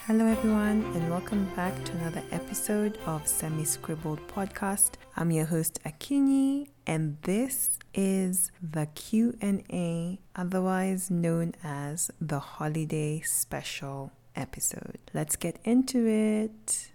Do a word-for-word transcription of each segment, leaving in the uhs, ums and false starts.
Hello everyone and welcome back to another episode of Semi Scribbled Podcast. I'm your host Akinyi and this is the Q and A, otherwise known as the holiday special episode. Let's get into it.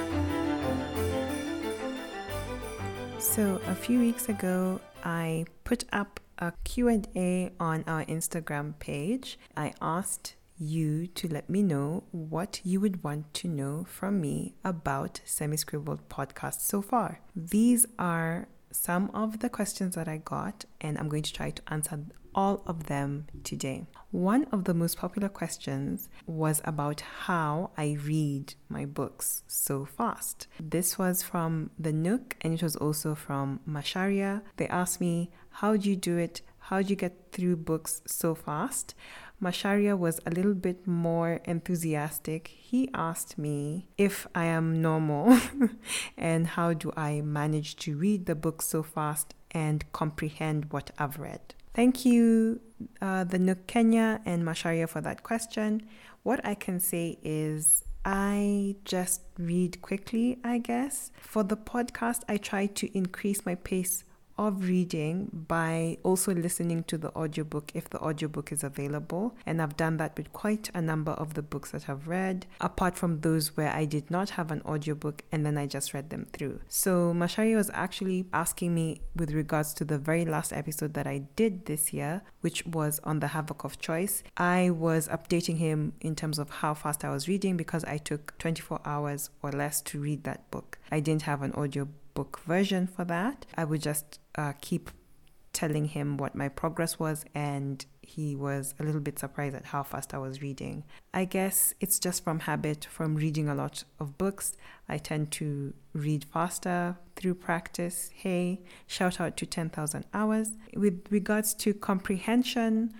So a few weeks ago I put up a Q and A on our Instagram page. I asked you to let me know what you would want to know from me about Semi Scribbled Podcast so far. These are some of the questions that I got, and I'm going to try to answer all of them today. One of the most popular questions was about how I read my books so fast. This was from the Nook, and it was also from Masharia. They asked me, how do you do it? How do you get through books so fast? Masharia was a little bit more enthusiastic. He asked me if I am normal and how do I manage to read the book so fast and comprehend what I've read. Thank you, uh, the Nook Kenya and Masharia, for that question. What I can say is I just read quickly, I guess. For the podcast, I try to increase my pace of reading by also listening to the audiobook if the audiobook is available, and I've done that with quite a number of the books that I've read, apart from those where I did not have an audiobook and then I just read them through. So Masharia was actually asking me with regards to the very last episode that I did this year, which was on the Havoc of Choice. I was updating him in terms of how fast I was reading because I took twenty-four hours or less to read that book. I didn't have an audiobook book version for that. I would just uh, keep telling him what my progress was, and he was a little bit surprised at how fast I was reading. I guess it's just from habit, from reading a lot of books. I tend to read faster through practice. Hey, shout out to ten thousand hours. With regards to comprehension,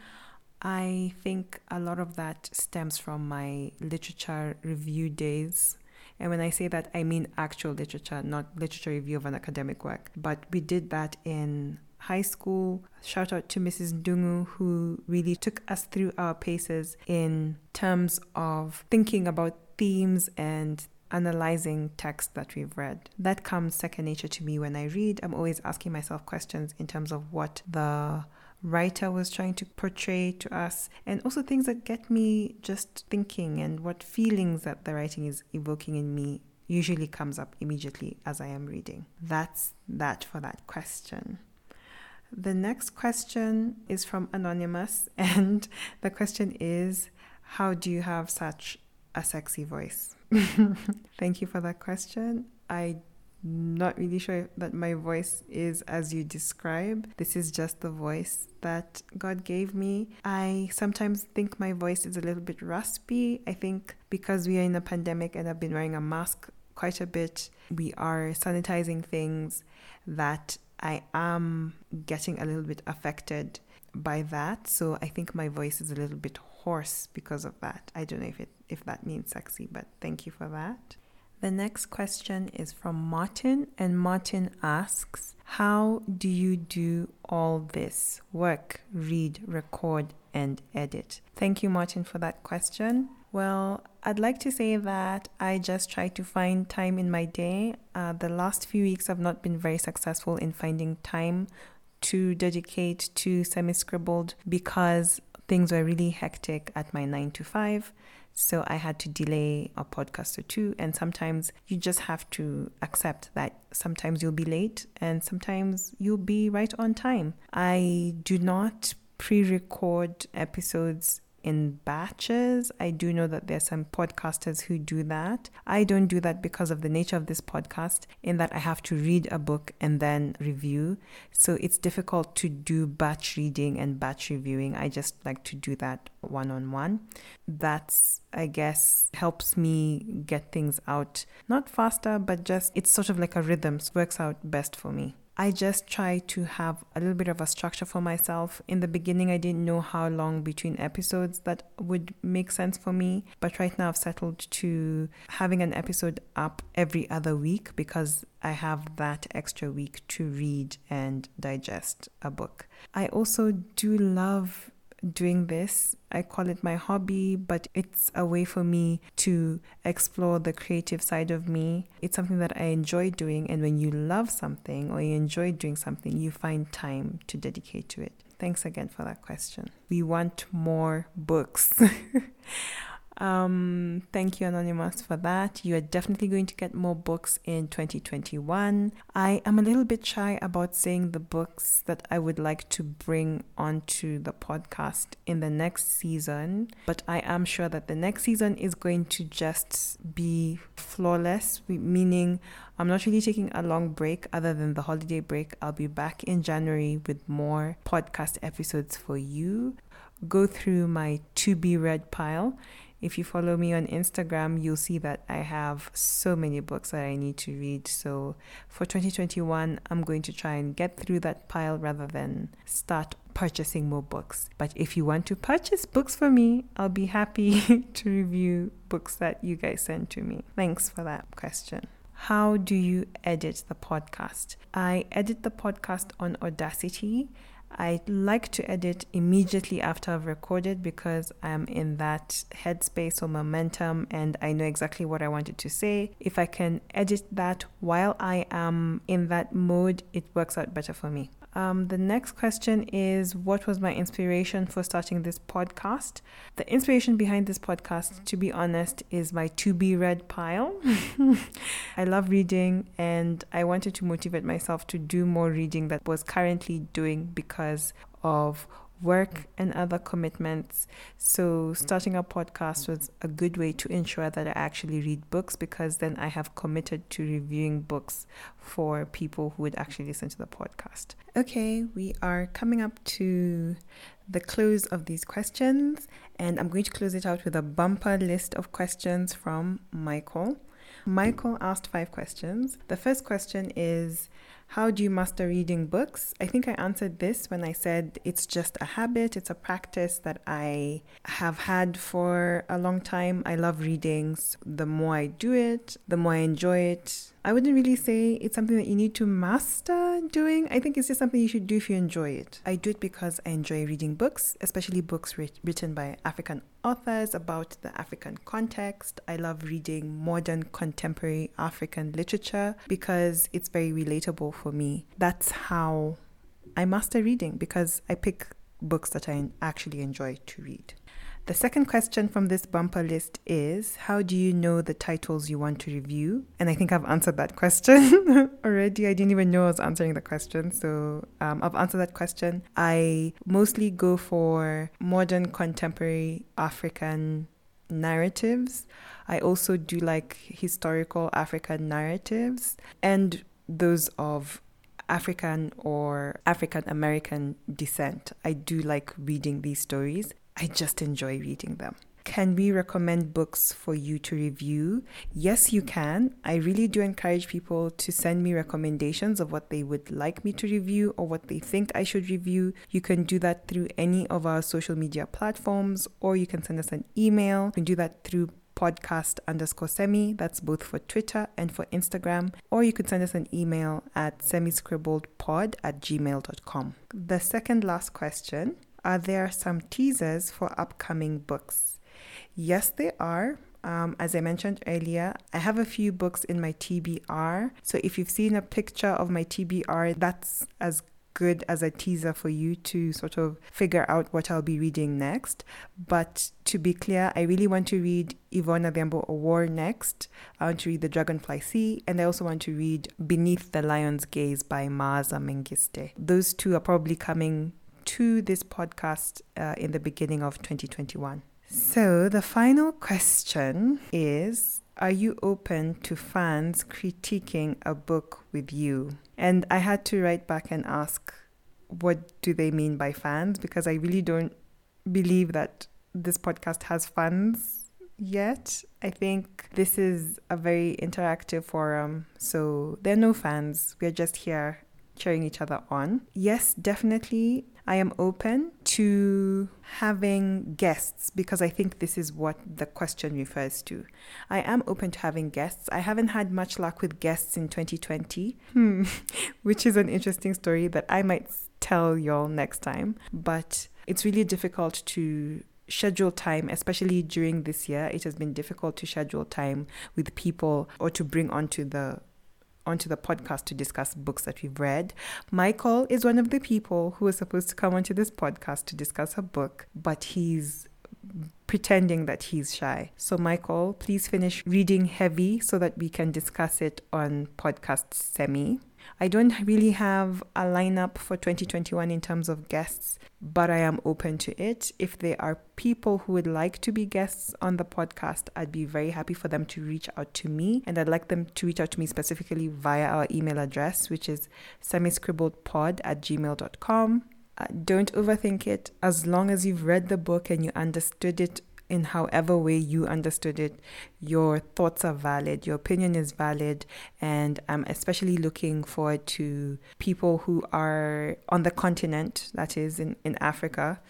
I think a lot of that stems from my literature review days. And when I say that, I mean actual literature, not literature review of an academic work. But we did that in high school. Shout out to Missus Ndungu, who really took us through our paces in terms of thinking about themes and analyzing text that we've read. That comes second nature to me when I read. I'm always asking myself questions in terms of what the writer was trying to portray to us, and also things that get me just thinking, and what feelings that the writing is evoking in me usually comes up immediately as I am reading. That's that for that question. The next question is from Anonymous, and the question is, how do you have such a sexy voice? Thank you for that question. I Not really sure that my voice is as you describe. This is just the voice that God gave me. I sometimes think my voice is a little bit raspy. I think because we are in a pandemic and I've been wearing a mask quite a bit, we are sanitizing things, that I am getting a little bit affected by that. So I think my voice is a little bit hoarse because of that. I don't know if it if that means sexy, but thank you for that. The next question is from Martin, and Martin asks, how do you do all this? Work, read, record, and edit. Thank you, Martin, for that question. Well, I'd like to say that I just try to find time in my day. Uh, the last few weeks I've not been very successful in finding time to dedicate to Semi Scribbled because things were really hectic at my nine to five. So I had to delay a podcast or two, and sometimes you just have to accept that sometimes you'll be late and sometimes you'll be right on time. I do not pre-record episodes in batches. I do know that there's some podcasters who do that. I don't do that because of the nature of this podcast, in that I have to read a book and then review. So it's difficult to do batch reading and batch reviewing. I just like to do that one-on-one. That's, I guess, helps me get things out, not faster, but just it's sort of like a rhythm. So it works out best for me. I just try to have a little bit of a structure for myself. In the beginning, I didn't know how long between episodes that would make sense for me. But right now I've settled to having an episode up every other week because I have that extra week to read and digest a book. I also do love doing this. I call it my hobby, but it's a way for me to explore the creative side of me. It's something that I enjoy doing, and when you love something or you enjoy doing something, you find time to dedicate to it. Thanks again for that question. We want more books. Um, thank you, Anonymous, for that. You are definitely going to get more books in twenty twenty-one. I am a little bit shy about saying the books that I would like to bring onto the podcast in the next season, but I am sure that the next season is going to just be flawless, meaning I'm not really taking a long break other than the holiday break. I'll be back in January with more podcast episodes for you. Go through my to be read pile. If you follow me on Instagram, you'll see that I have so many books that I need to read. So for twenty twenty-one, I'm going to try and get through that pile rather than start purchasing more books. But if you want to purchase books for me, I'll be happy to review books that you guys send to me. Thanks for that question. How do you edit the podcast? I edit the podcast on Audacity. I like to edit immediately after I've recorded because I'm in that headspace or momentum and I know exactly what I wanted to say. If I can edit that while I am in that mode, it works out better for me. Um, the next question is, what was my inspiration for starting this podcast? The inspiration behind this podcast, to be honest, is my to be read pile. I love reading and I wanted to motivate myself to do more reading that was currently doing because of work and other commitments. So starting a podcast was a good way to ensure that I actually read books, because then I have committed to reviewing books for people who would actually listen to the podcast. Okay, we are coming up to the close of these questions, and I'm going to close it out with a bumper list of questions from Michael. Michael asked five questions. The first question is, how do you master reading books? I think I answered this when I said it's just a habit. It's a practice that I have had for a long time. I love reading. So the more I do it, the more I enjoy it. I wouldn't really say it's something that you need to master doing. I think it's just something you should do if you enjoy it. I do it because I enjoy reading books, especially books writ- written by African authors about the African context. I love reading modern contemporary African literature because it's very relatable for me. That's how I master reading, because I pick books that I actually enjoy to read. The second question from this bumper list is, how do you know the titles you want to review? And I think I've answered that question already. I didn't even know I was answering the question. So um, I've answered that question. I mostly go for modern contemporary African narratives. I also do like historical African narratives and those of African or African American descent. I do like reading these stories. I just enjoy reading them. Can we recommend books for you to review? Yes, you can. I really do encourage people to send me recommendations of what they would like me to review or what they think I should review. You can do that through any of our social media platforms, or you can send us an email. You can do that through podcast underscore semi. That's both for Twitter and for Instagram. Or you could send us an email at semiscribbledpod at gmail dot com. The second last question. Are there some teasers for upcoming books? Yes, there are. Um, as I mentioned earlier, I have a few books in my T B R. So if you've seen a picture of my T B R, that's as good as a teaser for you to sort of figure out what I'll be reading next. But to be clear, I really want to read Yvonne Adhiambo Awor next. I want to read The Dragonfly Sea, and I also want to read Beneath the Lion's Gaze by Maaza Mengiste. Those two are probably coming to this podcast uh, in the beginning of twenty twenty-one. So the final question is, are you open to fans critiquing a book with you? And I had to write back and ask, what do they mean by fans? Because I really don't believe that this podcast has fans yet. I think this is a very interactive forum. So there are no fans. We're just here cheering each other on. Yes, definitely. I am open to having guests, because I think this is what the question refers to. I am open to having guests. I haven't had much luck with guests in twenty twenty, hmm. which is an interesting story that I might tell y'all next time. But It's really difficult to schedule time, especially during this year. It has been difficult to schedule time with people or to bring onto the onto the podcast to discuss books that we've read. Michael is one of the people who was supposed to come onto this podcast to discuss a book, but he's pretending that he's shy. So Michael, please finish reading Heavy so that we can discuss it on podcast Semi. I don't really have a lineup for twenty twenty-one in terms of guests, but I am open to it. If there are people who would like to be guests on the podcast, I'd be very happy for them to reach out to me. And I'd like them to reach out to me specifically via our email address, which is semiscribbledpod at gmail dot com. Uh, don't overthink it. As long as you've read the book and you understood it in however way you understood it, your thoughts are valid, your opinion is valid, and I'm especially looking forward to people who are on the continent, that is in, in Africa,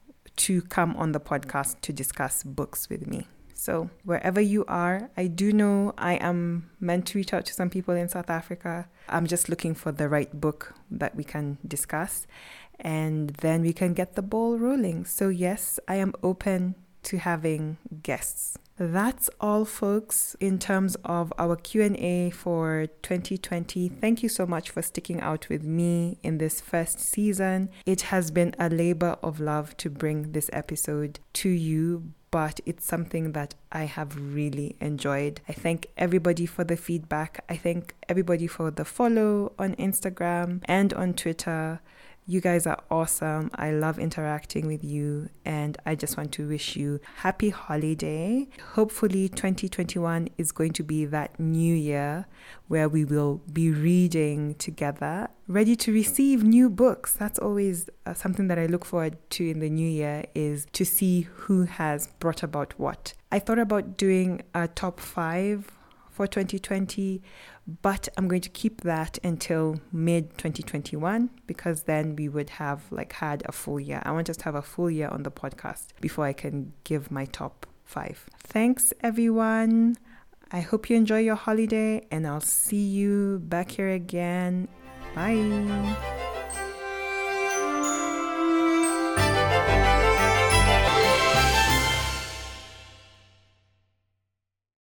to come on the podcast to discuss books with me. So wherever you are, I do know I am meant to reach out to some people in South Africa. I'm just looking for the right book that we can discuss, and then we can get the ball rolling. So yes, I am open to having guests. That's all, folks, in terms of our Q and A for twenty twenty. Thank you so much for sticking out with me in this first season. It has been a labor of love to bring this episode to you, but it's something that I have really enjoyed. I thank everybody for the feedback. I thank everybody for the follow on Instagram and on Twitter. You guys are awesome. I love interacting with you, and I just want to wish you happy holiday. Hopefully twenty twenty-one is going to be that new year where we will be reading together, ready to receive new books. That's always uh, something that I look forward to in the new year, is to see who has brought about what. I thought about doing a top five for twenty twenty, but I'm going to keep that until mid twenty twenty-one, because then we would have like had a full year. I want us to have a full year on the podcast before I can give my top five. Thanks, everyone. I hope you enjoy your holiday, and I'll see you back here again. Bye.